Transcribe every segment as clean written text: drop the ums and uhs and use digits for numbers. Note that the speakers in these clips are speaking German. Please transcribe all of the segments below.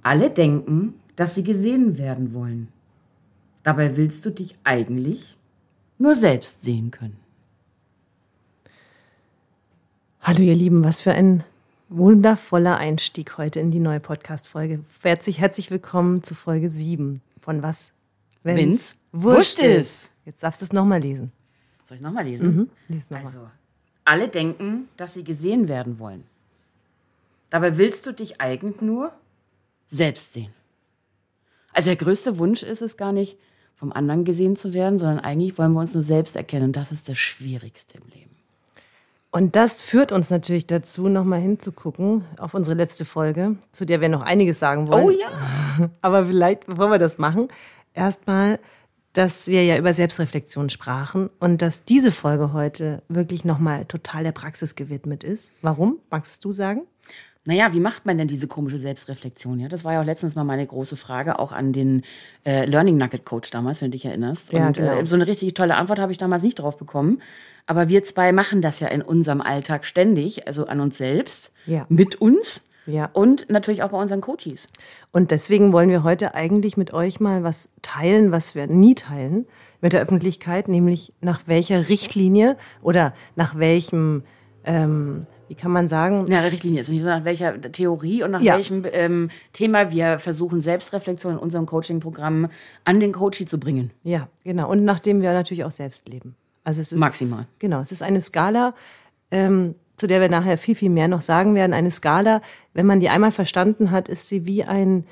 Alle denken, dass sie gesehen werden wollen. Dabei willst du dich eigentlich nur selbst sehen können. Hallo ihr Lieben, was für ein wundervoller Einstieg heute in die neue Podcast-Folge. Herzlich willkommen zu Folge 7 von Was, wenn's wurscht ist. Jetzt darfst du es nochmal lesen. Soll ich nochmal lesen? Lies noch mal. Also, alle denken, dass sie gesehen werden wollen. Dabei willst du dich eigentlich nur selbst sehen. Also der größte Wunsch ist es gar nicht, vom anderen gesehen zu werden, sondern eigentlich wollen wir uns nur selbst erkennen. Und das ist das Schwierigste im Leben. Und das führt uns natürlich dazu, nochmal hinzugucken auf unsere letzte Folge, zu der wir noch einiges sagen wollen. Oh ja! Aber vielleicht, bevor wir das machen, erstmal, dass wir ja über Selbstreflexion sprachen und dass diese Folge heute wirklich nochmal total der Praxis gewidmet ist. Warum? Magst du sagen? Naja, wie macht man denn diese komische Selbstreflexion? Ja, das war ja auch letztens mal meine große Frage, auch an den Learning Nugget Coach damals, wenn du dich erinnerst. Ja, und genau. So eine richtig tolle Antwort habe ich damals nicht drauf bekommen. Aber wir zwei machen das ja in unserem Alltag ständig, also an uns selbst, Ja. mit uns Ja. und natürlich auch bei unseren Coaches. Und deswegen wollen wir heute eigentlich mit euch mal was teilen, was wir nie teilen mit der Öffentlichkeit, nämlich nach welcher Richtlinie oder nach welchem, wie kann man sagen? Ja, Richtlinie ist nicht so, nach welcher Theorie und nach Ja. welchem Thema wir versuchen, Selbstreflexion in unserem Coaching-Programm an den Coachee zu bringen. Ja, genau. Und nachdem wir natürlich auch selbst leben. Also es ist Maximal. Genau, es ist eine Skala, zu der wir nachher viel, viel mehr noch sagen werden. Eine Skala, wenn man die einmal verstanden hat, ist sie wie ein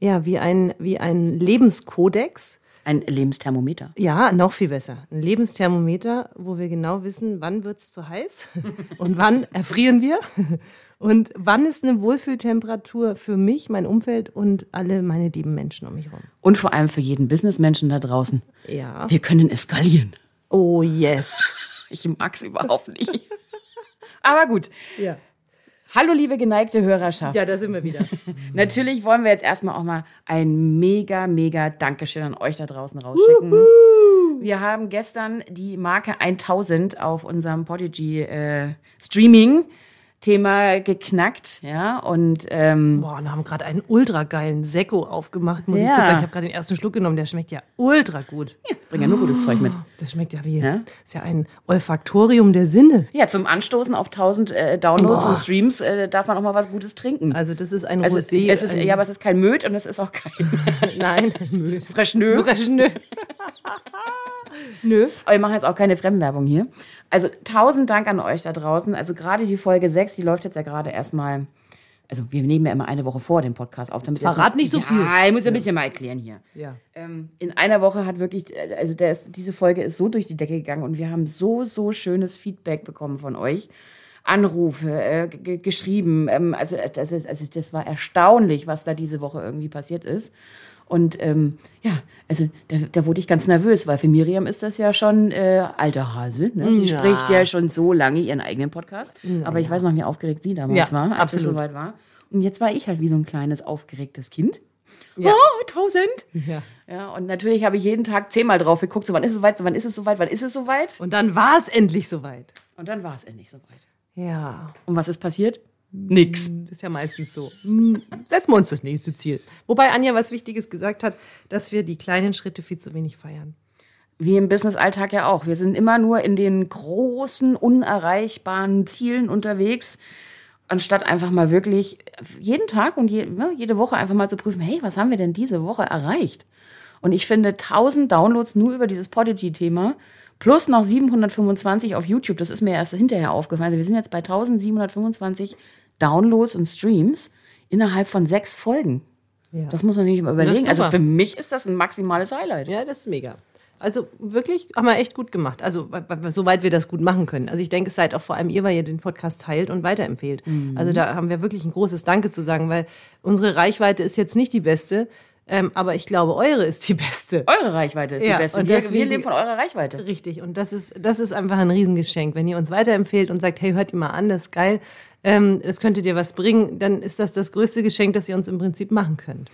Lebenskodex. Ein Lebensthermometer. Ja, noch viel besser. Ein Lebensthermometer, wo wir genau wissen, wann wird es zu heiß und wann erfrieren wir und wann ist eine Wohlfühltemperatur für mich, mein Umfeld und alle meine lieben Menschen um mich herum. Und vor allem für jeden Businessmenschen da draußen. Ja. Wir können eskalieren. Oh yes. Ich mag's überhaupt nicht. Aber gut. Ja. Hallo, liebe geneigte Hörerschaft. Ja, da sind wir wieder. Natürlich wollen wir jetzt erstmal auch mal ein mega Dankeschön an euch da draußen rausschicken. Wir haben gestern die Marke 1000 auf unserem Podigy Streaming Thema geknackt, ja, und Boah, und haben gerade einen ultra geilen Sekko aufgemacht, muss ich Ja. kurz sagen. Ich habe gerade den ersten Schluck genommen, der schmeckt ja ultra gut. bringen ja nur gutes Zeug mit. Das schmeckt ja wie, Ja? ist ja ein Olfaktorium der Sinne. Ja, zum Anstoßen auf 1000 Downloads Boah. und Streams darf man auch mal was Gutes trinken. Also das ist ein Also Rosé. es ist, ja, aber es ist kein Möd und es ist auch kein Nein, Müll. Fresh-Nö. Nö. Nö. Aber wir machen jetzt auch keine Fremdwerbung hier. Also 1000 Dank an euch da draußen. Also gerade die Folge 6, die läuft jetzt ja gerade erstmal. Also wir nehmen ja immer eine Woche vor den Podcast auf. Damit Verrat nicht so viel. Ja, ich muss ja ein bisschen mal erklären hier. Ja. In einer Woche hat wirklich, also diese Folge ist so durch die Decke gegangen und wir haben so schönes Feedback bekommen von euch. Anrufe, geschrieben. Also das war erstaunlich, was da diese Woche irgendwie passiert ist. Und ja, also da wurde ich ganz nervös, weil für Miriam ist das ja schon alter Hase. Ne? Sie Ja. spricht ja schon so lange ihren eigenen Podcast. Aber ich weiß noch, wie aufgeregt sie damals Ja, war, als absolut. es soweit war. Und jetzt war ich halt wie so ein kleines, aufgeregtes Kind. Ja. Oh, 1000! Ja. Ja, und natürlich habe ich jeden Tag 10-mal drauf geguckt, so wann ist es soweit, wann ist es soweit, wann ist es soweit? Und dann war es endlich soweit. Und dann war es endlich soweit. Ja. Und was ist passiert? Nix. Ist ja meistens so. Setzen wir uns das nächste Ziel. Wobei Anja was Wichtiges gesagt hat, dass wir die kleinen Schritte viel zu wenig feiern. Wie im Business-Alltag ja auch. Wir sind immer nur in den großen, unerreichbaren Zielen unterwegs, anstatt einfach mal wirklich jeden Tag und jede Woche einfach mal zu prüfen, hey, was haben wir denn diese Woche erreicht? Und ich finde 1000 Downloads nur über dieses Podigy-Thema plus noch 725 auf YouTube, das ist mir erst hinterher aufgefallen. Also wir sind jetzt bei 1725 Downloads und Streams innerhalb von 6 Folgen. Ja. Das muss man sich mal überlegen. super. Also für mich ist das ein maximales Highlight. Ja, das ist mega. Also wirklich, haben wir echt gut gemacht. Also soweit wir das gut machen können. Also ich denke, es seid auch vor allem ihr, weil ihr den Podcast teilt und weiterempfehlt. Also da haben wir wirklich ein großes Danke zu sagen, weil unsere Reichweite ist jetzt nicht die beste, aber ich glaube, eure ist die beste. Eure Reichweite ist Ja, die beste. und Wir deswegen- leben von eurer Reichweite. Richtig. Und das ist einfach ein Riesengeschenk. Wenn ihr uns weiterempfehlt und sagt, hey, hört ihr mal an, das ist geil, das könnte dir was bringen, dann ist das größte Geschenk, das ihr uns im Prinzip machen könnt.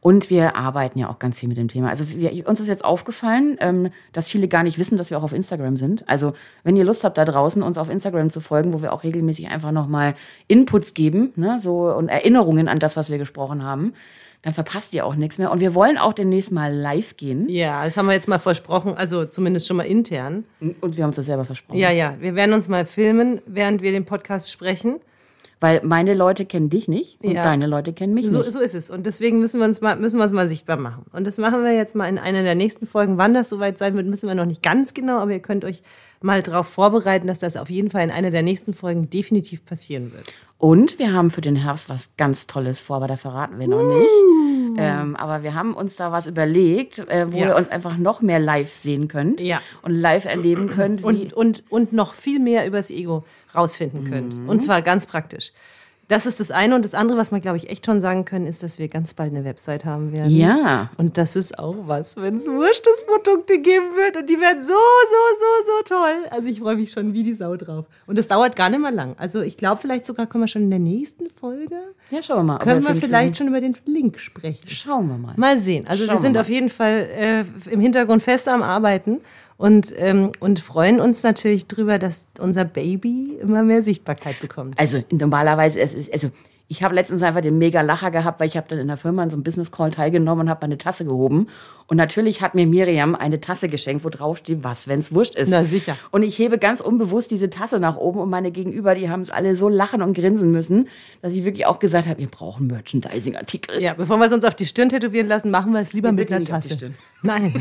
Und wir arbeiten ja auch ganz viel mit dem Thema. Also uns ist jetzt aufgefallen, dass viele gar nicht wissen, dass wir auch auf Instagram sind. Also wenn ihr Lust habt, da draußen uns auf Instagram zu folgen, wo wir auch regelmäßig einfach nochmal Inputs geben, ne, so und Erinnerungen an das, was wir gesprochen haben, dann verpasst ihr auch nichts mehr. Und wir wollen auch demnächst mal live gehen. Ja, das haben wir jetzt mal versprochen, also zumindest schon mal intern. Und wir haben uns das selber versprochen. Ja, wir werden uns mal filmen, während wir den Podcast sprechen. Weil meine Leute kennen dich nicht und deine Leute kennen mich nicht. So ist es. Und deswegen müssen wir uns mal sichtbar machen. Und das machen wir jetzt mal in einer der nächsten Folgen. Wann das soweit sein wird, wissen wir noch nicht ganz genau, aber ihr könnt euch mal darauf vorbereiten, dass das auf jeden Fall in einer der nächsten Folgen definitiv passieren wird. Und wir haben für den Herbst was ganz Tolles vor, aber da verraten wir noch nicht. Aber wir haben uns da was überlegt, wo ihr uns einfach noch mehr live sehen könnt und live erleben könnt. Und noch viel mehr über das Ego rausfinden könnt. Und zwar ganz praktisch. Das ist das eine. Und das andere, was wir, glaube ich, echt schon sagen können, ist, dass wir ganz bald eine Website haben werden. Ja. Und das ist auch was, wenn es Wurschtes-Produkte geben wird. Und die werden so toll. Also ich freue mich schon wie die Sau drauf. Und das dauert gar nicht mal lang. Also ich glaube, vielleicht sogar können wir schon in der nächsten Folge. Ja, schauen wir mal. Können wir vielleicht schon über den Link sprechen. Schauen wir mal. Mal sehen. Also wir sind auf jeden Fall im Hintergrund fest am Arbeiten. Und freuen uns natürlich drüber, dass unser Baby immer mehr Sichtbarkeit bekommt. Also normalerweise, ich habe letztens einfach den mega Lacher gehabt, weil ich habe dann in der Firma an so einem Business Call teilgenommen und habe meine Tasse gehoben. Und natürlich hat mir Miriam eine Tasse geschenkt, wo drauf steht, was, wenn's wurscht ist. Na sicher. Und ich hebe ganz unbewusst diese Tasse nach oben und meine Gegenüber, die haben es alle so lachen und grinsen müssen, dass ich wirklich auch gesagt habe, wir brauchen Merchandising-Artikel. Ja, bevor wir es uns auf die Stirn tätowieren lassen, machen wir es lieber mit einer Tasse. Auf die Stirn. Nein.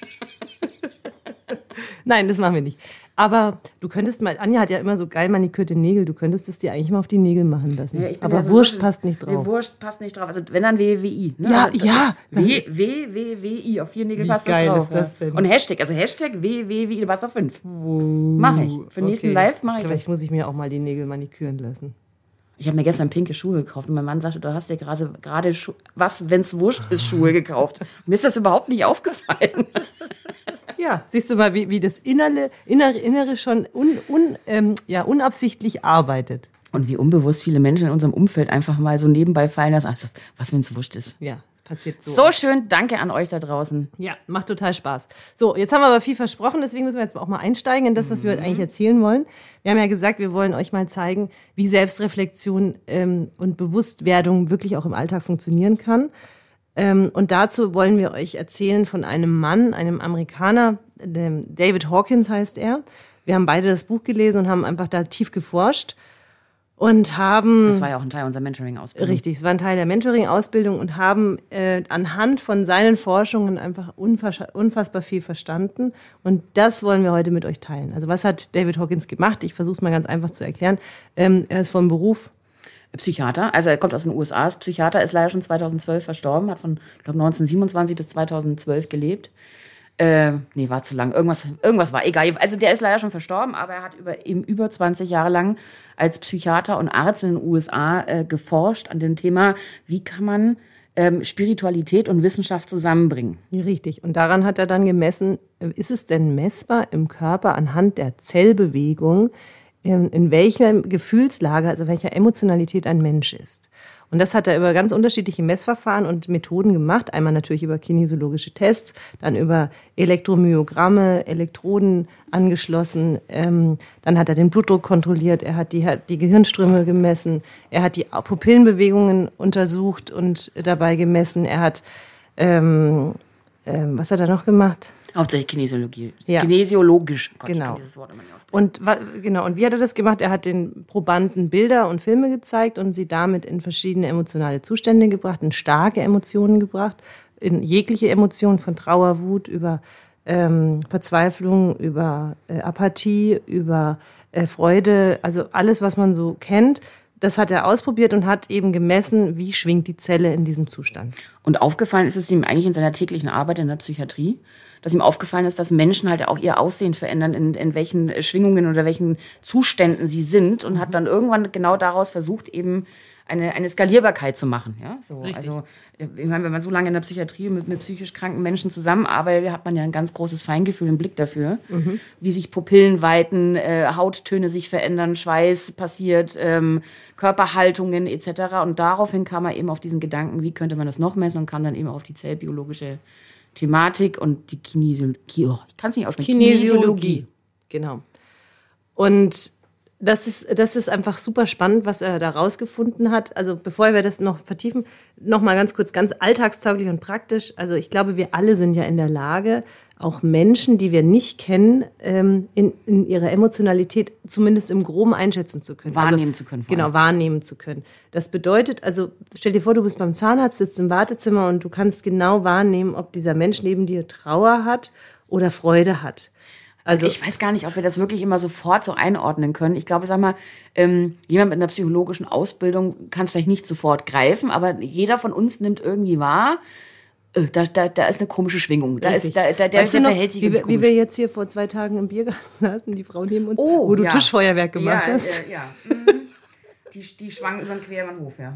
Nein, das machen wir nicht. Aber du könntest mal, Anja hat ja immer so geil manikürte Nägel, du könntest es dir eigentlich mal auf die Nägel machen lassen. Ja, aber ja Wurst passt nicht drauf. Nee, Wurst passt nicht drauf. Also wenn dann WWI. Ne? Ja, also, ja. WWI, auf 4 Nägel Wie passt das geil drauf. Ist das denn? Und Hashtag WWI, du passt auf 5. Mache ich. Für den nächsten Live mache ich das. Vielleicht muss ich mir auch mal die Nägel maniküren lassen. Ich habe mir gestern pinke Schuhe gekauft und mein Mann sagte, du hast dir gerade was, wenn's wurscht ist, Schuhe gekauft. Mir ist das überhaupt nicht aufgefallen. Ja, siehst du mal, wie das Innere schon unabsichtlich arbeitet. Und wie unbewusst viele Menschen in unserem Umfeld einfach mal so nebenbei fallen lassen, also, was, wenn's wurscht ist. Ja, passiert so. So schön, danke an euch da draußen. Ja, macht total Spaß. So, jetzt haben wir aber viel versprochen, deswegen müssen wir jetzt auch mal einsteigen in das, was wir heute eigentlich erzählen wollen. Wir haben ja gesagt, wir wollen euch mal zeigen, wie Selbstreflexion und Bewusstwerdung wirklich auch im Alltag funktionieren kann. Und dazu wollen wir euch erzählen von einem Mann, einem Amerikaner, David Hawkins heißt er. Wir haben beide das Buch gelesen und haben einfach da tief geforscht und haben... Das war ja auch ein Teil unserer Mentoring-Ausbildung. Richtig, es war ein Teil der Mentoring-Ausbildung und haben anhand von seinen Forschungen einfach unfassbar viel verstanden. Und das wollen wir heute mit euch teilen. Also was hat David Hawkins gemacht? Ich versuche es mal ganz einfach zu erklären. Er ist vom Beruf... Psychiater, also er kommt aus den USA, ist Psychiater, ist leider schon 2012 verstorben, hat von, ich glaube, 1927 bis 2012 gelebt. War zu lang. Irgendwas war, egal. Also der ist leider schon verstorben, aber er hat über 20 Jahre lang als Psychiater und Arzt in den USA geforscht an dem Thema, wie kann man Spiritualität und Wissenschaft zusammenbringen. Richtig. Und daran hat er dann gemessen, ist es denn messbar im Körper anhand der Zellbewegung, in welcher Gefühlslage, also welcher Emotionalität ein Mensch ist. Und das hat er über ganz unterschiedliche Messverfahren und Methoden gemacht. Einmal natürlich über kinesiologische Tests, dann über Elektromyogramme, Elektroden angeschlossen. Dann hat er den Blutdruck kontrolliert, er hat die Gehirnströme gemessen, er hat die Pupillenbewegungen untersucht und dabei gemessen. Er hat, was hat er noch gemacht? Hauptsächlich Kinesiologie. Ja. Kinesiologisch. Gott, genau. Ich kann dieses Wort immer nicht aussprechen. Und wie hat er das gemacht? Er hat den Probanden Bilder und Filme gezeigt und sie damit in verschiedene emotionale Zustände gebracht, in starke Emotionen gebracht, in jegliche Emotionen von Trauer, Wut, über Verzweiflung, über Apathie, über Freude, also alles, was man so kennt. Das hat er ausprobiert und hat eben gemessen, wie schwingt die Zelle in diesem Zustand. Und aufgefallen ist es ihm eigentlich in seiner täglichen Arbeit in der Psychiatrie, dass ihm aufgefallen ist, dass Menschen halt auch ihr Aussehen verändern, in welchen Schwingungen oder welchen Zuständen sie sind und hat dann irgendwann genau daraus versucht, eben eine Skalierbarkeit zu machen. Ja? So, also, ich meine, wenn man so lange in der Psychiatrie mit psychisch kranken Menschen zusammenarbeitet, hat man ja ein ganz großes Feingefühl, einen Blick dafür, wie sich Pupillen weiten, Hauttöne sich verändern, Schweiß passiert, Körperhaltungen etc. Und daraufhin kam man eben auf diesen Gedanken, wie könnte man das noch messen und kam dann eben auf die zellbiologische Thematik und die Kinesiologie. Ich kann es nicht aussprechen. Kinesiologie. Genau. Und das ist einfach super spannend, was er da rausgefunden hat. Also bevor wir das noch vertiefen, noch mal ganz kurz, ganz alltagstauglich und praktisch. Also ich glaube, wir alle sind ja in der Lage, auch Menschen, die wir nicht kennen, in ihrer Emotionalität zumindest im Groben einschätzen zu können. Wahrnehmen zu können. Genau, wahrnehmen zu können. Das bedeutet, also stell dir vor, du bist beim Zahnarzt, sitzt im Wartezimmer und du kannst genau wahrnehmen, ob dieser Mensch neben dir Trauer hat oder Freude hat. Also ich weiß gar nicht, ob wir das wirklich immer sofort so einordnen können. Ich glaube, sag mal, jemand mit einer psychologischen Ausbildung kann es vielleicht nicht sofort greifen, aber jeder von uns nimmt irgendwie wahr, da ist eine komische Schwingung. Der verhält sich komisch. Wie wir jetzt hier vor 2 Tagen im Biergarten saßen, die Frau neben uns, wo du Tischfeuerwerk gemacht hast. Ja. Die schwang über den Querbahnhof, ja.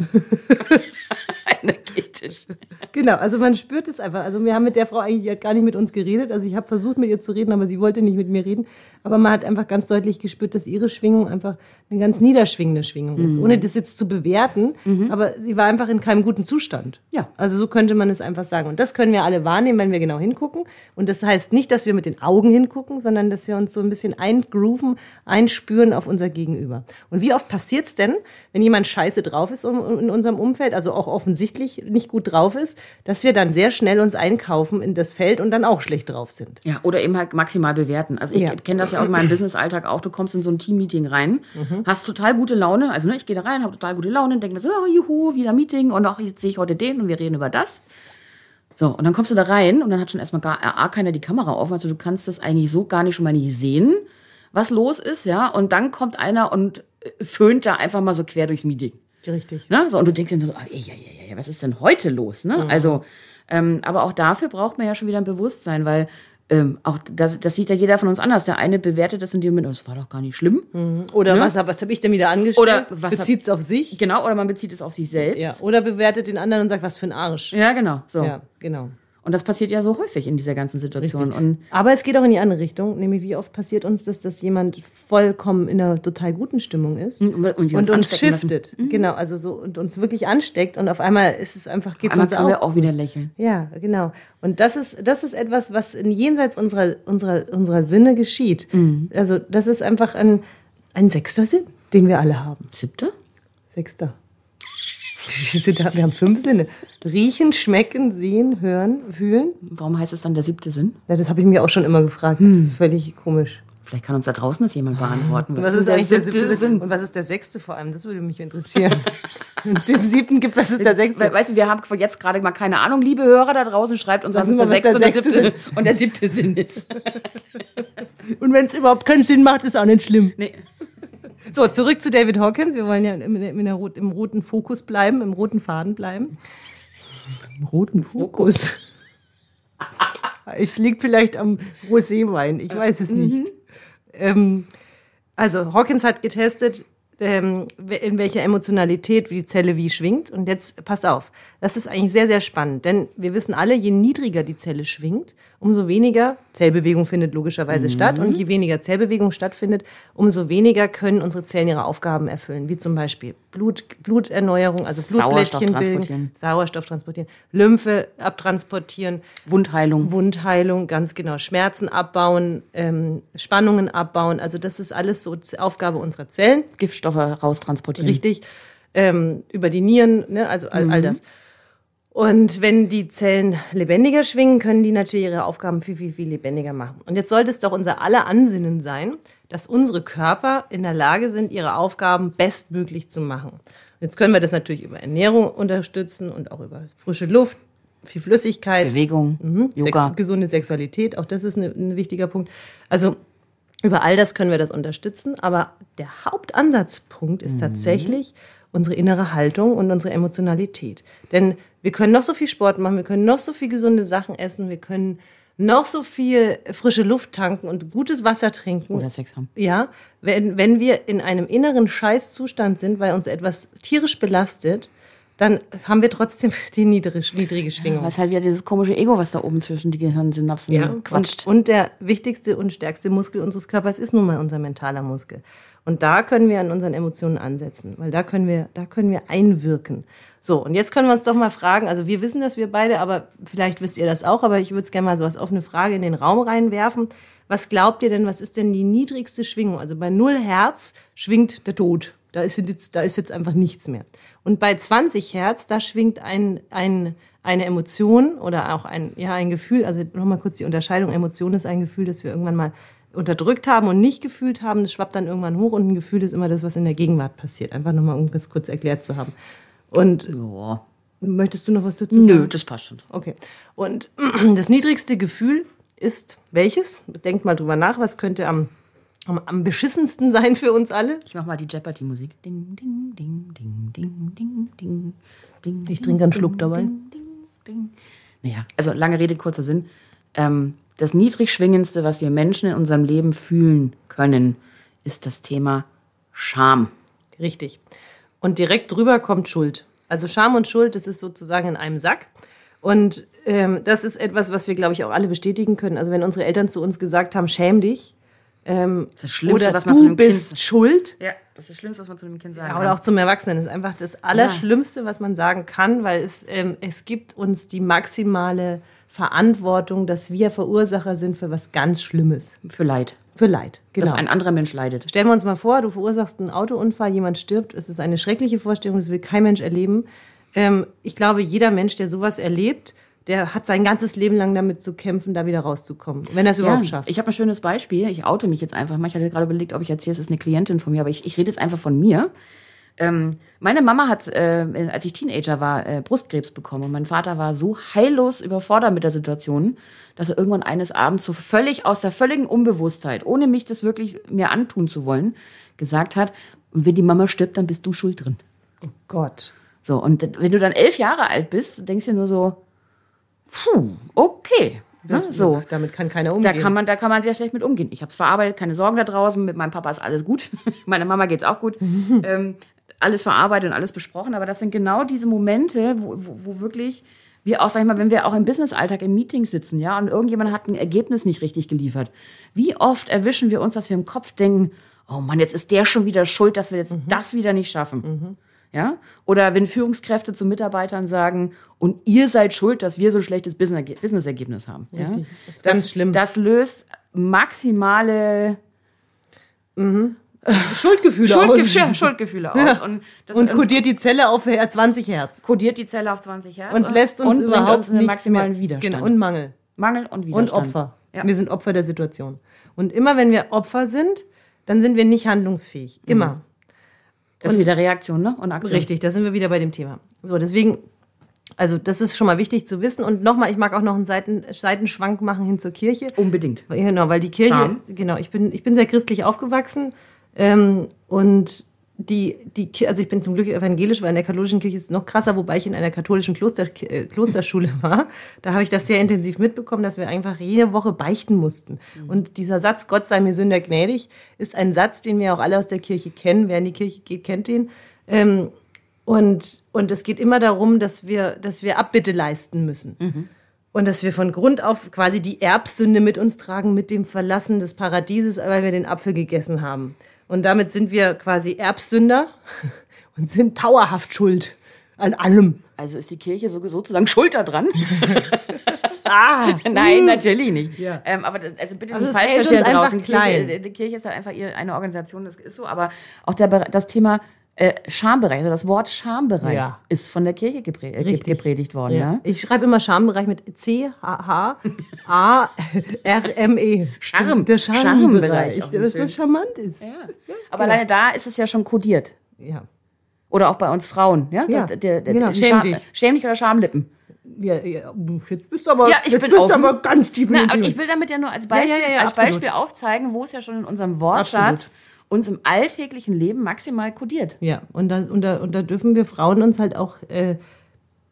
Energetisch. Genau, also man spürt es einfach. Also wir haben mit der Frau eigentlich, die hat gar nicht mit uns geredet. Also ich habe versucht, mit ihr zu reden, aber sie wollte nicht mit mir reden. Aber man hat einfach ganz deutlich gespürt, dass ihre Schwingung einfach eine ganz niederschwingende Schwingung ist. Ohne das jetzt zu bewerten, aber sie war einfach in keinem guten Zustand. Ja. Also so könnte man es einfach sagen. Und das können wir alle wahrnehmen, wenn wir genau hingucken. Und das heißt nicht, dass wir mit den Augen hingucken, sondern dass wir uns so ein bisschen eingrooven, einspüren auf unser Gegenüber. Und wie oft passiert es denn, wenn jemand scheiße drauf ist in unserem Umfeld, also auch offensichtlich nicht gut drauf ist, dass wir dann sehr schnell uns einkaufen in das Feld und dann auch schlecht drauf sind. Ja, oder eben halt maximal bewerten. Also ich kenne das ja aus meinem Business-Alltag auch. Du kommst in so ein Team-Meeting rein, hast total gute Laune. Also ich gehe da rein, habe total gute Laune, denke mir so, oh, juhu, wieder Meeting und auch jetzt sehe ich heute den und wir reden über das. So, und dann kommst du da rein und dann hat schon erstmal keiner die Kamera auf. Also du kannst das eigentlich so gar nicht schon mal nicht sehen, was los ist, ja. Und dann kommt einer und föhnt da einfach mal so quer durchs Meeting. Richtig. Ne? So, und du denkst dir so, was ist denn heute los? Ne? Also, aber auch dafür braucht man ja schon wieder ein Bewusstsein, weil auch das sieht ja jeder von uns anders. Der eine bewertet das in dem Moment, das war doch gar nicht schlimm. Oder was habe ich denn wieder angestellt? Oder bezieht es auf sich? Genau, oder man bezieht es auf sich selbst. Ja. Oder bewertet den anderen und sagt, was für ein Arsch. Ja, genau. So. Ja, genau. Und das passiert ja so häufig in dieser ganzen Situation. Und aber es geht auch in die andere Richtung, nämlich wie oft passiert uns das, dass jemand vollkommen in einer total guten Stimmung ist und uns shiftet. Genau, also so und uns wirklich ansteckt und auf einmal ist es einfach, geht's uns können wir auch wieder lächeln. Ja, genau. Und das ist etwas, was jenseits unserer Sinne geschieht. Also das ist einfach ein 6. Sinn, den wir alle haben. 7.? 6. Wir haben 5 Sinne. Riechen, schmecken, sehen, hören, fühlen. Warum heißt es dann der 7. Sinn? Ja, das habe ich mir auch schon immer gefragt. Das ist völlig komisch. Vielleicht kann uns da draußen das jemand beantworten. Was ist eigentlich der 7. Sinn? Und was ist der 6. vor allem? Das würde mich interessieren. Wenn es den 7. gibt, was ist der 6.? Weißt du, wir haben jetzt gerade mal keine Ahnung, liebe Hörer da draußen, schreibt uns, was ist der 6. und der 7. und der 7. Sinn ist. Und wenn es überhaupt keinen Sinn macht, ist auch nicht schlimm. Nee. So, zurück zu David Hawkins. Wir wollen ja im roten Fokus bleiben, im roten Faden bleiben. Im roten Fokus. Ich liege vielleicht am Roséwein, ich weiß es nicht. Also Hawkins hat getestet, in welcher Emotionalität die Zelle wie schwingt. Und jetzt, pass auf, das ist eigentlich sehr, sehr spannend. Denn wir wissen alle, je niedriger die Zelle schwingt, umso weniger Zellbewegung findet logischerweise statt. Und je weniger Zellbewegung stattfindet, umso weniger können unsere Zellen ihre Aufgaben erfüllen. Wie zum Beispiel Bluterneuerung, also Blutplättchen bilden, Sauerstoff transportieren, Lymphe abtransportieren, Wundheilung, ganz genau, Schmerzen abbauen, Spannungen abbauen. Also das ist alles so Aufgabe unserer Zellen. Giftstoffe raustransportieren. Richtig. Über die Nieren, ne? Also all das. Und wenn die Zellen lebendiger schwingen, können die natürlich ihre Aufgaben viel, viel, viel lebendiger machen. Und jetzt sollte es doch unser aller Ansinnen sein, dass unsere Körper in der Lage sind, ihre Aufgaben bestmöglich zu machen. Und jetzt können wir das natürlich über Ernährung unterstützen und auch über frische Luft, viel Flüssigkeit. Bewegung, Yoga. Gesunde Sexualität, auch das ist ein wichtiger Punkt. Also über all das können wir das unterstützen, aber der Hauptansatzpunkt ist tatsächlich unsere innere Haltung und unsere Emotionalität. Denn wir können noch so viel Sport machen, wir können noch so viel gesunde Sachen essen, wir können noch so viel frische Luft tanken und gutes Wasser trinken. Oder Sex haben. Ja, wenn wir in einem inneren Scheißzustand sind, weil uns etwas tierisch belastet, dann haben wir trotzdem die niedrige Schwingung. Das ist halt wieder dieses komische Ego, was da oben zwischen die Gehirnsynapsen quatscht. Und der wichtigste und stärkste Muskel unseres Körpers ist nun mal unser mentaler Muskel. Und da können wir an unseren Emotionen ansetzen, weil da können wir einwirken. So, und jetzt können wir uns doch mal fragen, also wir wissen das, wir beide, aber vielleicht wisst ihr das auch, aber ich würde es gerne mal so als offene Frage in den Raum reinwerfen. Was glaubt ihr denn, was ist denn die niedrigste Schwingung? Also bei 0 Hertz schwingt der Tod. Da ist jetzt einfach nichts mehr. Und bei 20 Hertz, da schwingt eine Emotion oder auch ein Gefühl. Also nochmal kurz die Unterscheidung. Emotion ist ein Gefühl, das wir irgendwann mal unterdrückt haben und nicht gefühlt haben. Das schwappt dann irgendwann hoch und ein Gefühl ist immer das, was in der Gegenwart passiert. Einfach nochmal, um das kurz erklärt zu haben. Und möchtest du noch was dazu sagen? Nö, das passt schon. Okay. Und das niedrigste Gefühl ist welches? Denkt mal drüber nach, was könnte am beschissensten sein für uns alle? Ich mach mal die Jeopardy-Musik. Ding, ding, ding, ding, ding, ding, ding, ding. Ich trinke einen Schluck dabei. Ding, ding, ding. Naja, also lange Rede, kurzer Sinn. Das niedrig schwingendste, was wir Menschen in unserem Leben fühlen können, ist das Thema Scham. Richtig. Und direkt drüber kommt Schuld. Also Scham und Schuld, das ist sozusagen in einem Sack. Und das ist etwas, was wir, glaube ich, auch alle bestätigen können. Also wenn unsere Eltern zu uns gesagt haben, schäm dich, das ist das Schlimmste, oder was man zu du einem bist Kind schuld. Ja, das ist das Schlimmste, was man zu einem Kind sagen Ja, kann. oder auch zum Erwachsenen. Das ist einfach das Allerschlimmste, was man sagen kann, weil es gibt uns die maximale Verantwortung, dass wir Verursacher sind für was ganz Schlimmes. Für Leid. Für Leid, genau. Dass ein anderer Mensch leidet. Stellen wir uns mal vor, du verursachst einen Autounfall, jemand stirbt. Es ist eine schreckliche Vorstellung, das will kein Mensch erleben. Ich glaube, jeder Mensch, der sowas erlebt, der hat sein ganzes Leben lang damit zu kämpfen, da wieder rauszukommen, wenn er es überhaupt schafft. Ich habe ein schönes Beispiel. Ich oute mich jetzt einfach mal. Ich hatte gerade überlegt, ob ich erzähle, es ist eine Klientin von mir, aber ich rede jetzt einfach von mir. Meine Mama hat, als ich Teenager war, Brustkrebs bekommen. Und mein Vater war so heillos überfordert mit der Situation, dass er irgendwann eines Abends so aus der völligen Unbewusstheit, ohne mich das wirklich mir antun zu wollen, gesagt hat, wenn die Mama stirbt, dann bist du schuld drin. Oh Gott. So, und wenn du dann 11 Jahre alt bist, denkst du dir nur so, okay. So. Damit kann keiner umgehen. Da kann man sehr schlecht mit umgehen. Ich habe es verarbeitet, keine Sorgen da draußen. Mit meinem Papa ist alles gut. Meiner Mama geht's auch gut. Alles verarbeitet und alles besprochen. Aber das sind genau diese Momente, wo wirklich wir auch, sag ich mal, wenn wir auch im Business-Alltag in Meetings sitzen, ja, und irgendjemand hat ein Ergebnis nicht richtig geliefert. Wie oft erwischen wir uns, dass wir im Kopf denken, oh Mann, jetzt ist der schon wieder schuld, dass wir jetzt das wieder nicht schaffen. Ja? Oder wenn Führungskräfte zu Mitarbeitern sagen, und ihr seid schuld, dass wir so ein schlechtes Business-Ergebnis haben. Ja? Das ist ganz schlimm. Das löst maximale Schuldgefühle aus. Ja. Und kodiert die Zelle auf 20 Hertz. Kodiert die Zelle auf 20 Hertz. Und lässt uns überhaupt einen nichts maximalen mehr. Widerstand. Genau, und Mangel. Mangel und Widerstand. Und Opfer. Ja. Wir sind Opfer der Situation. Und immer wenn wir Opfer sind, dann sind wir nicht handlungsfähig. Immer. Das ist wieder Reaktion, ne? Und Aktion. Richtig, da sind wir wieder bei dem Thema. So, deswegen, also das ist schon mal wichtig zu wissen. Und nochmal, ich mag auch noch einen Seitenschwank machen hin zur Kirche. Unbedingt. Genau, weil die Kirche, Scham. genau, ich bin sehr christlich aufgewachsen. Und also ich bin zum Glück evangelisch, weil in der katholischen Kirche ist es noch krasser, wobei ich in einer katholischen Klosterschule war. Da habe ich das sehr intensiv mitbekommen, dass wir einfach jede Woche beichten mussten. Und dieser Satz, Gott sei mir Sünder gnädig, ist ein Satz, den wir auch alle aus der Kirche kennen. Wer in die Kirche geht, kennt den. Und es geht immer darum, dass wir Abbitte leisten müssen. Und dass wir von Grund auf quasi die Erbsünde mit uns tragen, mit dem Verlassen des Paradieses, weil wir den Apfel gegessen haben. Und damit sind wir quasi Erbsünder und sind dauerhaft schuld an allem. Also ist die Kirche sozusagen schuld daran? Nein, natürlich nicht. Ja. Aber also bitte nicht falsch verstehen draußen. Die Kirche ist halt einfach eine Organisation, das ist so. Aber auch das Thema Schambereich, also das Wort Schambereich ist von der Kirche gepredigt worden. Ja. Ich schreibe immer Schambereich mit C-H-H-A-R-M-E. Charme. Der Schambereich. Das so charmant ist. Ja. Aber alleine da ist es ja schon kodiert. Ja. Oder auch bei uns Frauen. Ja? Genau. Schäm dich oder Schamlippen. Ja, jetzt bist du aber, ganz tief in aber ich will damit ja nur als Beispiel aufzeigen, wo es ja schon in unserem Wortschatz uns im alltäglichen Leben maximal kodiert. Ja, und da dürfen wir Frauen uns halt auch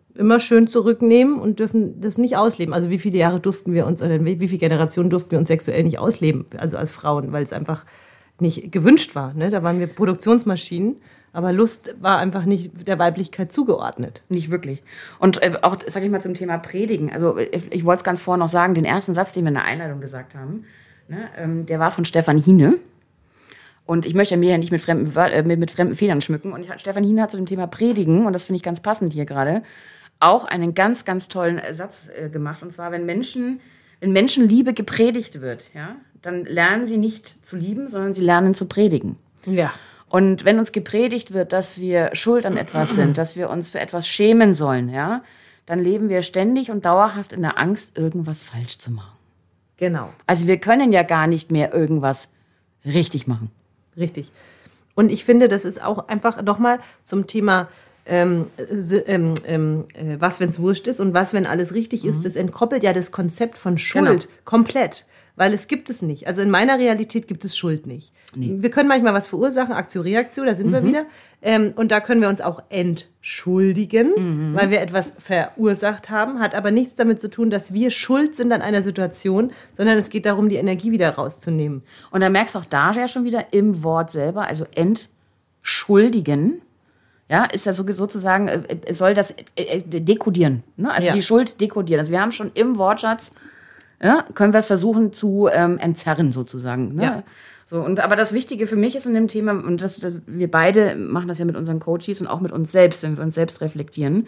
immer schön zurücknehmen und dürfen das nicht ausleben. Also wie viele Jahre durften wir uns, oder wie viele Generationen durften wir uns sexuell nicht ausleben, also als Frauen, weil es einfach nicht gewünscht war. Ne? Da waren wir Produktionsmaschinen, aber Lust war einfach nicht der Weiblichkeit zugeordnet. Nicht wirklich. Und auch, sag ich mal, zum Thema Predigen. Also ich wollte es ganz vorher noch sagen, den ersten Satz, den wir in der Einleitung gesagt haben, ne, der war von Stefan Hine. Und ich möchte mir ja nicht mit fremden Federn schmücken. Und Stefan Hine hat zu dem Thema Predigen, und das finde ich ganz passend hier gerade, auch einen ganz, ganz tollen Satz gemacht. Und zwar, wenn Menschenliebe gepredigt wird, ja, dann lernen sie nicht zu lieben, sondern sie lernen zu predigen. Ja. Und wenn uns gepredigt wird, dass wir schuld an etwas sind, dass wir uns für etwas schämen sollen, ja, dann leben wir ständig und dauerhaft in der Angst, irgendwas falsch zu machen. Genau. Also wir können ja gar nicht mehr irgendwas richtig machen. Richtig. Und ich finde, das ist auch einfach nochmal zum Thema, was, wenn es wurscht ist und was, wenn alles richtig ist. Das entkoppelt ja das Konzept von Schuld komplett. Weil es gibt es nicht. Also in meiner Realität gibt es Schuld nicht. Nee. Wir können manchmal was verursachen, Aktion, Reaktion, da sind wir wieder. Und da können wir uns auch entschuldigen, weil wir etwas verursacht haben. Hat aber nichts damit zu tun, dass wir schuld sind an einer Situation, sondern es geht darum, die Energie wieder rauszunehmen. Und da merkst du auch da ja schon wieder im Wort selber, also entschuldigen, ja, ist ja sozusagen, soll das dekodieren, ne? Also die Schuld dekodieren. Also wir haben schon im Wortschatz, ja, können wir es versuchen zu entzerren sozusagen. Ne? Ja. So, aber das Wichtige für mich ist in dem Thema, und wir beide machen das ja mit unseren Coaches und auch mit uns selbst, wenn wir uns selbst reflektieren,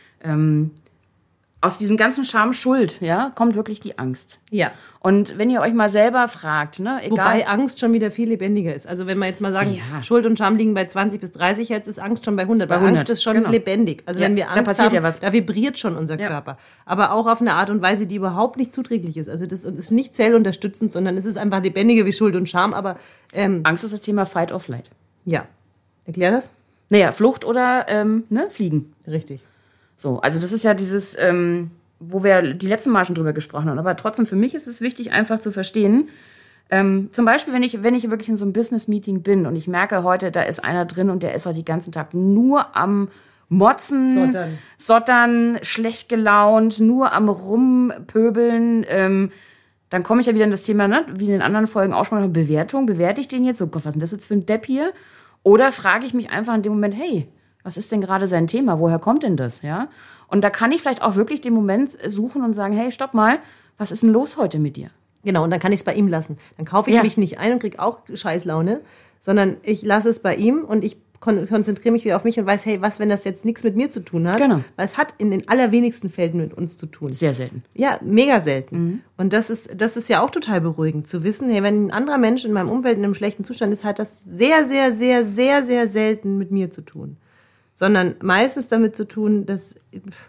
aus diesem ganzen Scham Schuld, ja, kommt wirklich die Angst. Ja. Und wenn ihr euch mal selber fragt, ne, egal. Wobei Angst schon wieder viel lebendiger ist. Also wenn wir jetzt mal sagen, Schuld und Scham liegen bei 20 bis 30 Hertz, ist Angst schon bei 100. Bei 100. Angst ist schon lebendig. Also wenn wir Angst haben, da vibriert schon unser Körper. Aber auch auf eine Art und Weise, die überhaupt nicht zuträglich ist. Also das ist nicht zellunterstützend, sondern es ist einfach lebendiger wie Schuld und Scham. Aber Angst ist das Thema Fight or Flight. Ja. Erklär das? Naja, Flucht oder Fliegen. Richtig. So, also das ist ja dieses, wo wir die letzten Mal schon drüber gesprochen haben. Aber trotzdem, für mich ist es wichtig, einfach zu verstehen. Zum Beispiel, wenn ich wirklich in so einem Business-Meeting bin und ich merke heute, da ist einer drin und der ist heute den ganzen Tag nur am Motzen, Sottern, schlecht gelaunt, nur am Rumpöbeln. Dann komme ich ja wieder in das Thema, ne, wie in den anderen Folgen auch schon mal, Bewertung. Bewerte ich den jetzt? Oh Gott, was ist denn das jetzt für ein Depp hier? Oder frage ich mich einfach in dem Moment, hey, was ist denn gerade sein Thema? Woher kommt denn das? Ja? Und da kann ich vielleicht auch wirklich den Moment suchen und sagen, hey, stopp mal, was ist denn los heute mit dir? Genau, und dann kann ich es bei ihm lassen. Dann kaufe ich mich nicht ein und kriege auch Scheißlaune, sondern ich lasse es bei ihm und ich konzentriere mich wieder auf mich und weiß, hey, was, wenn das jetzt nichts mit mir zu tun hat? Genau. Weil es hat in den allerwenigsten Fällen mit uns zu tun. Sehr selten. Ja, mega selten. Und das ist ja auch total beruhigend, zu wissen, hey, wenn ein anderer Mensch in meinem Umfeld in einem schlechten Zustand ist, hat das sehr, sehr, sehr, sehr, sehr selten mit mir zu tun. Sondern meistens damit zu tun, dass,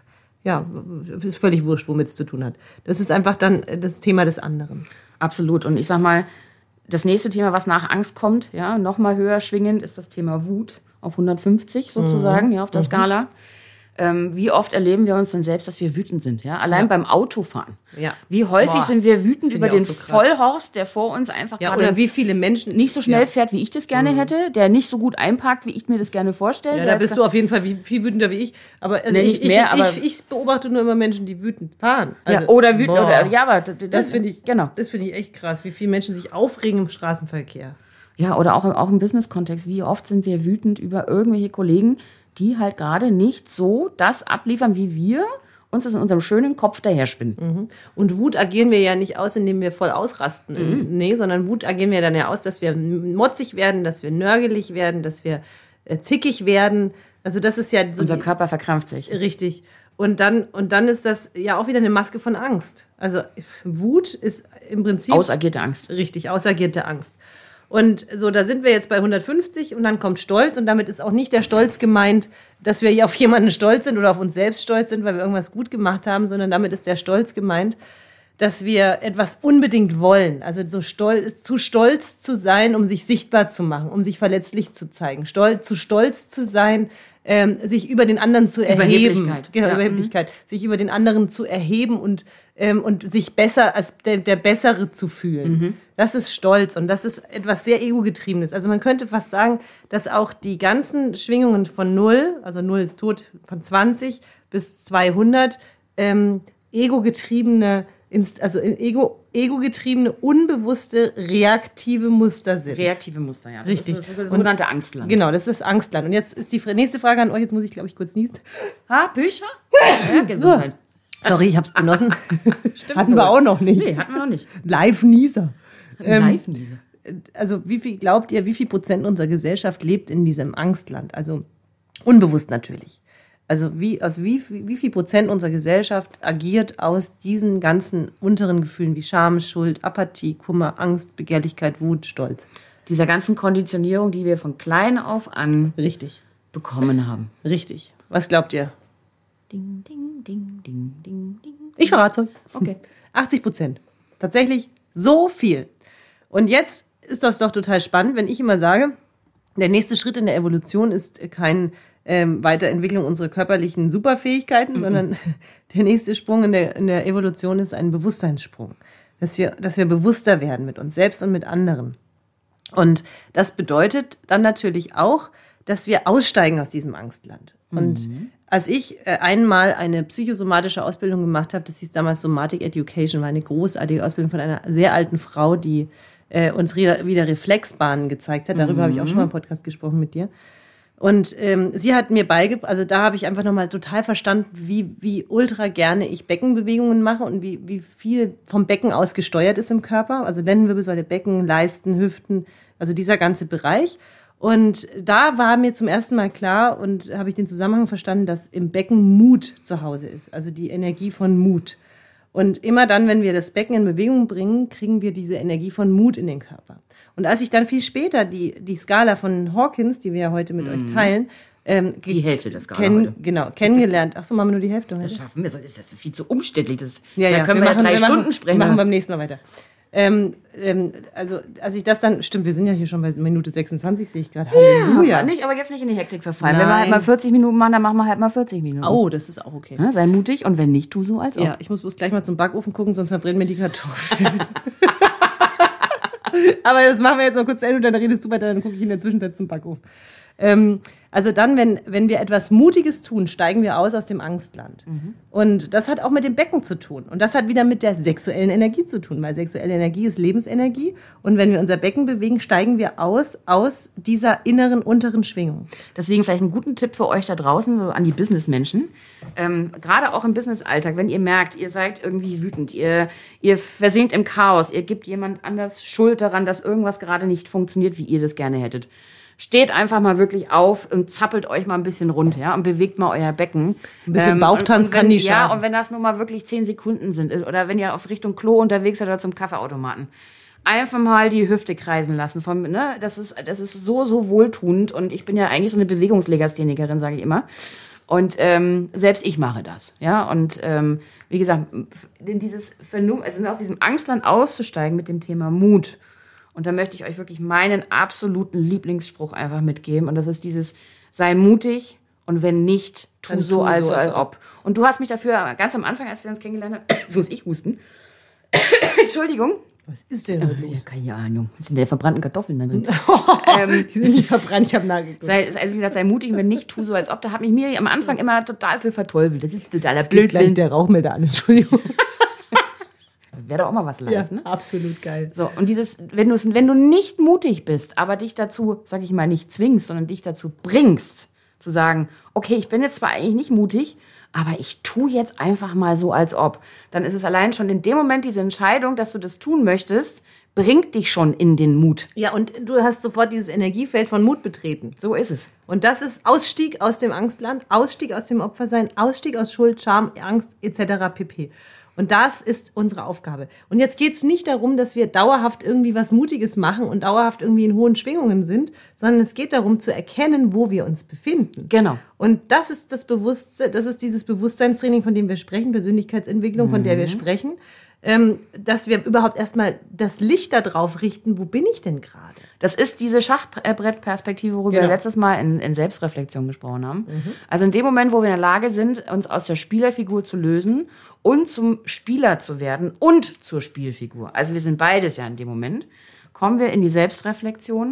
ja, ist völlig wurscht, womit es zu tun hat. Das ist einfach dann das Thema des anderen. Absolut. Und ich sag mal, das nächste Thema, was nach Angst kommt, ja, noch mal höher schwingend, ist das Thema Wut auf 150 sozusagen, ja, auf der Skala. Wie oft erleben wir uns dann selbst, dass wir wütend sind, ja? Allein beim Autofahren. Ja. Wie häufig sind wir wütend über den Vollhorst, der vor uns einfach gerade oder wie viele Menschen nicht so schnell fährt, wie ich das gerne hätte, der nicht so gut einparkt, wie ich mir das gerne vorstelle. Ja, da bist du auf jeden Fall viel wütender wie ich. Aber also ich beobachte nur immer Menschen, die wütend fahren. Also, oder wütend, aber das finde ich, das finde ich echt krass, wie viele Menschen sich aufregen im Straßenverkehr. Ja, oder auch im Business-Kontext. Wie oft sind wir wütend über irgendwelche Kollegen, die halt gerade nicht so das abliefern, wie wir uns das in unserem schönen Kopf daherspinnen. Und Wut agieren wir ja nicht aus, indem wir voll ausrasten. Nee, sondern Wut agieren wir dann ja aus, dass wir motzig werden, dass wir nörgelig werden, dass wir zickig werden. Also das ist ja so unser Körper verkrampft sich. Richtig. Und dann ist das ja auch wieder eine Maske von Angst. Also Wut ist im Prinzip ausagierte Angst. Richtig, ausagierte Angst. Und so, da sind wir jetzt bei 150 und dann kommt Stolz und damit ist auch nicht der Stolz gemeint, dass wir auf jemanden stolz sind oder auf uns selbst stolz sind, weil wir irgendwas gut gemacht haben, sondern damit ist der Stolz gemeint, dass wir etwas unbedingt wollen. Also zu stolz zu sein, um sich sichtbar zu machen, um sich verletzlich zu zeigen. Zu stolz zu sein, sich über den anderen zu erheben. Überheblichkeit. Genau, Überheblichkeit. Sich über den anderen zu erheben und sich besser als der Bessere zu fühlen. Das ist Stolz und das ist etwas sehr Ego-getriebenes. Also man könnte fast sagen, dass auch die ganzen Schwingungen von 0, also 0 ist tot, von 20 bis 200 ego-getriebene, ego-getriebene, unbewusste, reaktive Muster sind. Reaktive Muster, ja. Das Richtig. ist das sogenannte Angstland. Genau, das ist das Angstland. Und jetzt ist die nächste Frage an euch. Jetzt muss ich, glaube ich, kurz niesen. Bücher? Ja, Gesundheit. Sorry, ich habe es genossen. Stimmt. Hatten wir auch noch nicht. Nee, hatten wir noch nicht. Live-Nieser. Live-Niese. Also glaubt ihr, wie viel Prozent unserer Gesellschaft lebt in diesem Angstland? Also unbewusst natürlich. Also wie viel Prozent unserer Gesellschaft agiert aus diesen ganzen unteren Gefühlen wie Scham, Schuld, Apathie, Kummer, Angst, Begehrlichkeit, Wut, Stolz? Dieser ganzen Konditionierung, die wir von klein auf an Richtig. bekommen haben. Richtig. Was glaubt ihr? Ding, ding, ding, ding, ding, ding. Ich verrate euch. Okay. 80%. Tatsächlich so viel. Und jetzt ist das doch total spannend, wenn ich immer sage, der nächste Schritt in der Evolution ist kein Weiterentwicklung unserer körperlichen Superfähigkeiten, sondern der nächste Sprung in der Evolution ist ein Bewusstseinssprung. Dass wir bewusster werden mit uns selbst und mit anderen. Und das bedeutet dann natürlich auch, dass wir aussteigen aus diesem Angstland. Und als ich einmal eine psychosomatische Ausbildung gemacht habe, das hieß damals Somatic Education, war eine großartige Ausbildung von einer sehr alten Frau, die uns wieder Reflexbahnen gezeigt hat. Darüber habe ich auch schon mal im Podcast gesprochen mit dir. Und sie hat mir beigebracht, also da habe ich einfach nochmal total verstanden, wie ultra gerne ich Beckenbewegungen mache und wie viel vom Becken aus gesteuert ist im Körper. Also Lendenwirbelsäule, Becken, Leisten, Hüften, also dieser ganze Bereich. Und da war mir zum ersten Mal klar und habe ich den Zusammenhang verstanden, dass im Becken Mut zu Hause ist, also die Energie von Mut. Und immer dann, wenn wir das Becken in Bewegung bringen, kriegen wir diese Energie von Mut in den Körper. Und als ich dann viel später die Skala von Hawkins, die wir ja heute mit euch teilen, die Hälfte der Skala heute. Genau, kennengelernt. Achso, machen wir nur die Hälfte heute? Das schaffen wir. Das ist jetzt viel zu umständlich. Ja, da können wir 3 Stunden sprechen. Machen wir beim nächsten Mal weiter. Also, als ich das dann, stimmt, wir sind ja hier schon bei Minute 26, sehe ich gerade. Halleluja. Ja, aber jetzt nicht in die Hektik verfallen. Nein. Wenn wir halt mal 40 Minuten machen, dann machen wir halt mal 40 Minuten. Oh, das ist auch okay. Ja, sei mutig und wenn nicht, tu so als ob. Ja, ich muss bloß gleich mal zum Backofen gucken, sonst verbrennen mir die Kartoffeln. Aber das machen wir jetzt noch kurz zu Ende und dann redest du weiter, dann gucke ich in der Zwischenzeit zum Backofen. Also dann, wenn wir etwas Mutiges tun, steigen wir aus dem Angstland. Und das hat auch mit dem Becken zu tun. Und das hat wieder mit der sexuellen Energie zu tun, weil sexuelle Energie ist Lebensenergie. Und wenn wir unser Becken bewegen, steigen wir aus dieser inneren, unteren Schwingung. Deswegen vielleicht einen guten Tipp für euch da draußen, so an die Businessmenschen. Gerade auch im Businessalltag, wenn ihr merkt, ihr seid irgendwie wütend, ihr versinkt im Chaos, ihr gebt jemand anders Schuld daran, dass irgendwas gerade nicht funktioniert, wie ihr das gerne hättet. Steht einfach mal wirklich auf und zappelt euch mal ein bisschen runter, ja, und bewegt mal euer Becken. Ein bisschen Bauchtanz kann nicht schaden. Ja, und wenn das nur mal wirklich 10 Sekunden sind oder wenn ihr auf Richtung Klo unterwegs seid oder zum Kaffeeautomaten, einfach mal die Hüfte kreisen lassen. Das ist so wohltuend und ich bin ja eigentlich so eine Bewegungslegasthenikerin, sage ich immer. Und selbst ich mache das, ja. Und wie gesagt, aus diesem Angstland auszusteigen mit dem Thema Mut. Und da möchte ich euch wirklich meinen absoluten Lieblingsspruch einfach mitgeben. Und das ist dieses, sei mutig und wenn nicht, tu so, als ob. Und du hast mich dafür ganz am Anfang, als wir uns kennengelernt haben, jetzt muss ich husten. Entschuldigung. Was ist denn heute los? Ja, keine Ahnung. Was sind denn verbrannten Kartoffeln da drin? Die sind nicht verbrannt, ich habe nachgeguckt. Also wie gesagt, sei mutig und wenn nicht, tu so, als ob. Da hat mich mir am Anfang immer total für verteufelt. Das ist totaler Blödsinn. Gleich der Rauchmelder an, Entschuldigung. Wäre doch auch mal was live, ja, ne? Absolut geil. So, und wenn du nicht mutig bist, aber dich dazu, sag ich mal, nicht zwingst, sondern dich dazu bringst, zu sagen, okay, ich bin jetzt zwar eigentlich nicht mutig, aber ich tue jetzt einfach mal so, als ob. Dann ist es allein schon in dem Moment diese Entscheidung, dass du das tun möchtest, bringt dich schon in den Mut. Ja, und du hast sofort dieses Energiefeld von Mut betreten. So ist es. Und das ist Ausstieg aus dem Angstland, Ausstieg aus dem Opfersein, Ausstieg aus Schuld, Scham, Angst etc. pp. Und das ist unsere Aufgabe. Und jetzt geht es nicht darum, dass wir dauerhaft irgendwie was Mutiges machen und dauerhaft irgendwie in hohen Schwingungen sind, sondern es geht darum zu erkennen, wo wir uns befinden. Genau. Und das ist das ist dieses Bewusstseinstraining, von dem wir sprechen, Persönlichkeitsentwicklung, von der wir sprechen, dass wir überhaupt erstmal das Licht da drauf richten, wo bin ich denn gerade? Das ist diese Schachbrettperspektive, worüber wir letztes Mal in Selbstreflexion gesprochen haben. Also in dem Moment, wo wir in der Lage sind, uns aus der Spielerfigur zu lösen und zum Spieler zu werden und zur Spielfigur. Also wir sind beides ja in dem Moment. Kommen wir in die Selbstreflexion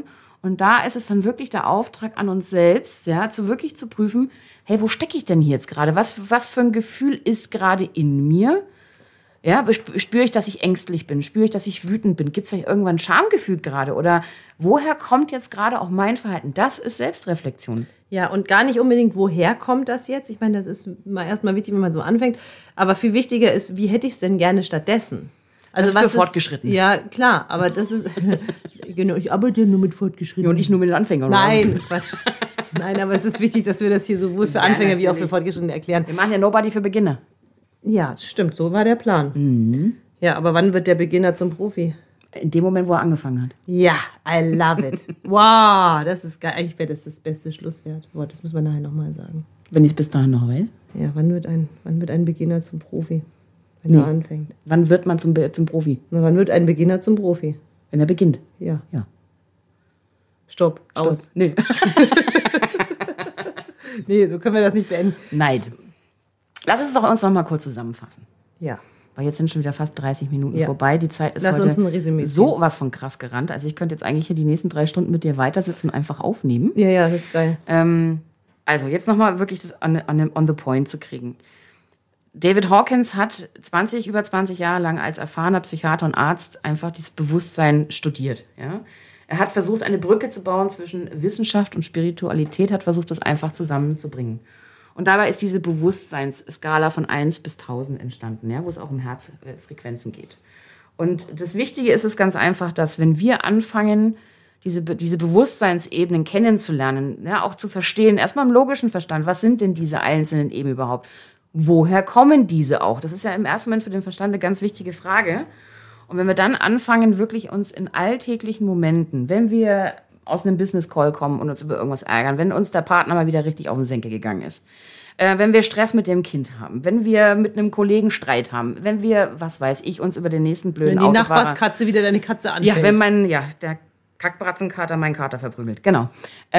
Und da ist es dann wirklich der Auftrag an uns selbst, ja, wirklich zu prüfen, hey, wo stecke ich denn hier jetzt gerade? Was für ein Gefühl ist gerade in mir? Ja, spüre ich, dass ich ängstlich bin? Spüre ich, dass ich wütend bin? Gibt es vielleicht irgendwann ein Schamgefühl gerade? Oder woher kommt jetzt gerade auch mein Verhalten? Das ist Selbstreflexion. Ja, und gar nicht unbedingt, woher kommt das jetzt? Ich meine, das ist erstmal wichtig, wenn man so anfängt. Aber viel wichtiger ist, wie hätte ich es denn gerne stattdessen? Also das ist für Fortgeschrittene. Ja, klar, aber das ist, genau, ich arbeite ja nur mit Fortgeschrittenen. Ja, und ich nur mit den Anfängern. Nein, Quatsch. Nein, aber es ist wichtig, dass wir das hier sowohl für Anfänger wie auch für Fortgeschrittene erklären. Wir machen ja Nobody für Beginner. Ja, stimmt, so war der Plan. Mhm. Ja, aber wann wird der Beginner zum Profi? In dem Moment, wo er angefangen hat. Ja, I love it. Wow, das ist geil. Eigentlich wäre das beste Schlusswort. Das müssen wir nachher nochmal sagen. Wenn ich es bis dahin noch weiß. Ja, wann wird ein Beginner zum Profi? Wenn er anfängt. Wann wird man zum Profi? Na, wann wird ein Beginner zum Profi? Wenn er beginnt. Ja. Stopp. Aus. Nee. Nee, so können wir das nicht beenden. Nein. Lass uns doch uns noch mal kurz zusammenfassen. Ja. Weil jetzt sind schon wieder fast 30 Minuten vorbei. Die Zeit ist Lass heute uns ein Resümee so was von krass gerannt. Also ich könnte jetzt eigentlich hier die nächsten 3 Stunden mit dir weitersitzen und einfach aufnehmen. Ja, das ist geil. Also jetzt noch mal wirklich das on the point zu kriegen. David Hawkins hat über 20 Jahre lang als erfahrener Psychiater und Arzt einfach dieses Bewusstsein studiert. Ja? Er hat versucht, eine Brücke zu bauen zwischen Wissenschaft und Spiritualität, hat versucht, das einfach zusammenzubringen. Und dabei ist diese Bewusstseinsskala von 1 bis 1000 entstanden, ja, wo es auch um Herzfrequenzen geht. Und das Wichtige ist es ganz einfach, dass wenn wir anfangen, diese Bewusstseinsebenen kennenzulernen, ja, auch zu verstehen, erstmal im logischen Verstand, was sind denn diese einzelnen Ebenen überhaupt? Woher kommen diese auch? Das ist ja im ersten Moment für den Verstand eine ganz wichtige Frage. Und wenn wir dann anfangen, wirklich uns in alltäglichen Momenten, wenn wir aus einem Business Call kommen und uns über irgendwas ärgern, wenn uns der Partner mal wieder richtig auf den Senkel gegangen ist, wenn wir Stress mit dem Kind haben, wenn wir mit einem Kollegen Streit haben, wenn wir, was weiß ich, uns über den nächsten blöden Autofahrer... Wenn die Autofahrer, Nachbarskatze wieder deine Katze anfällt. Ja, wenn der Kackbratzenkater meinen Kater verprügelt. Genau.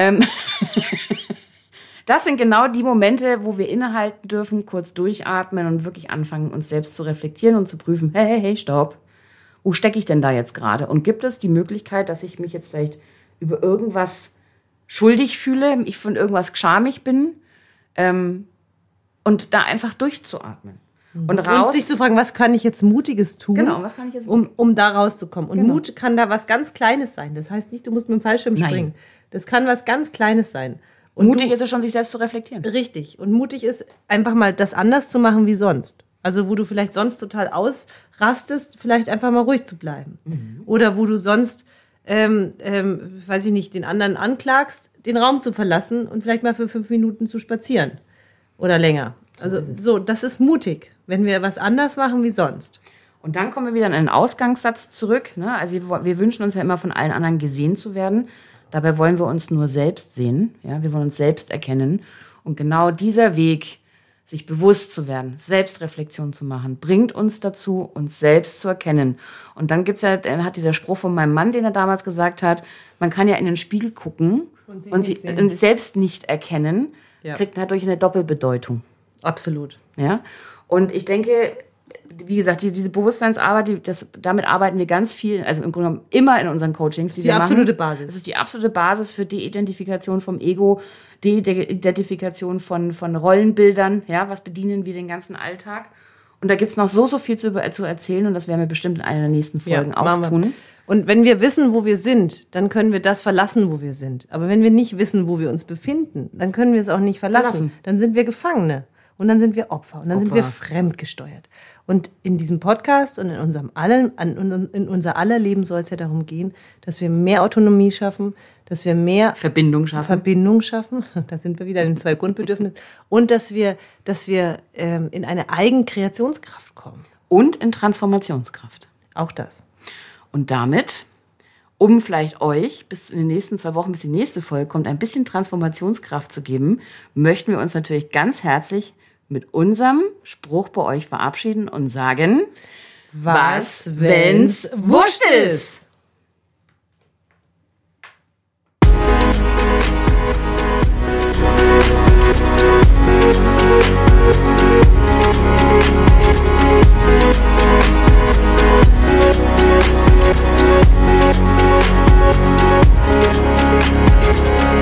Das sind genau die Momente, wo wir innehalten dürfen, kurz durchatmen und wirklich anfangen, uns selbst zu reflektieren und zu prüfen, hey, stopp. Wo stecke ich denn da jetzt gerade? Und gibt es die Möglichkeit, dass ich mich jetzt vielleicht über irgendwas schuldig fühle, ich von irgendwas schamig bin, und da einfach durchzuatmen. Und sich zu fragen, was kann ich jetzt Mutiges tun, genau, was kann ich jetzt um da rauszukommen. Und Mut kann da was ganz Kleines sein. Das heißt nicht, du musst mit dem Fallschirm springen. Das kann was ganz Kleines sein. Und mutig ist es schon, sich selbst zu reflektieren. Richtig. Und mutig ist, einfach mal das anders zu machen wie sonst. Also wo du vielleicht sonst total ausrastest, vielleicht einfach mal ruhig zu bleiben. Mhm. Oder wo du sonst, weiß ich nicht, den anderen anklagst, den Raum zu verlassen und vielleicht mal für 5 Minuten zu spazieren. Oder länger. Also das ist mutig, wenn wir was anders machen wie sonst. Und dann kommen wir wieder in einen Ausgangssatz zurück. Ne? Also wir wünschen uns ja immer von allen anderen gesehen zu werden. Dabei wollen wir uns nur selbst sehen. Ja? Wir wollen uns selbst erkennen. Und genau dieser Weg, sich bewusst zu werden, Selbstreflexion zu machen, bringt uns dazu, uns selbst zu erkennen. Und dann hat dieser Spruch von meinem Mann, den er damals gesagt hat, man kann ja in den Spiegel gucken und sich selbst nicht erkennen, kriegt dadurch eine Doppelbedeutung. Absolut. Ja? Und ich denke, wie gesagt, diese Bewusstseinsarbeit, damit arbeiten wir ganz viel, also im Grunde genommen immer in unseren Coachings, die wir machen. Das ist die absolute Basis. Das ist die absolute Basis für die Identifikation vom Ego, die Identifikation von Rollenbildern, ja, was bedienen wir den ganzen Alltag. Und da gibt es noch so viel zu erzählen und das werden wir bestimmt in einer der nächsten Folgen auch tun. Und wenn wir wissen, wo wir sind, dann können wir das verlassen, wo wir sind. Aber wenn wir nicht wissen, wo wir uns befinden, dann können wir es auch nicht verlassen. Dann sind wir Gefangene und dann sind wir Opfer und dann sind wir fremdgesteuert. Und in diesem Podcast und in unser aller Leben soll es ja darum gehen, dass wir mehr Autonomie schaffen, dass wir mehr Verbindung schaffen. Da sind wir wieder in den 2 Grundbedürfnissen. Und dass wir in eine Eigenkreationskraft kommen. Und in Transformationskraft. Auch das. Und damit, um vielleicht euch bis in den nächsten 2 Wochen, bis die nächste Folge kommt, ein bisschen Transformationskraft zu geben, möchten wir uns natürlich ganz herzlich mit unserem Spruch bei euch verabschieden und sagen, was wenn's wurscht ist?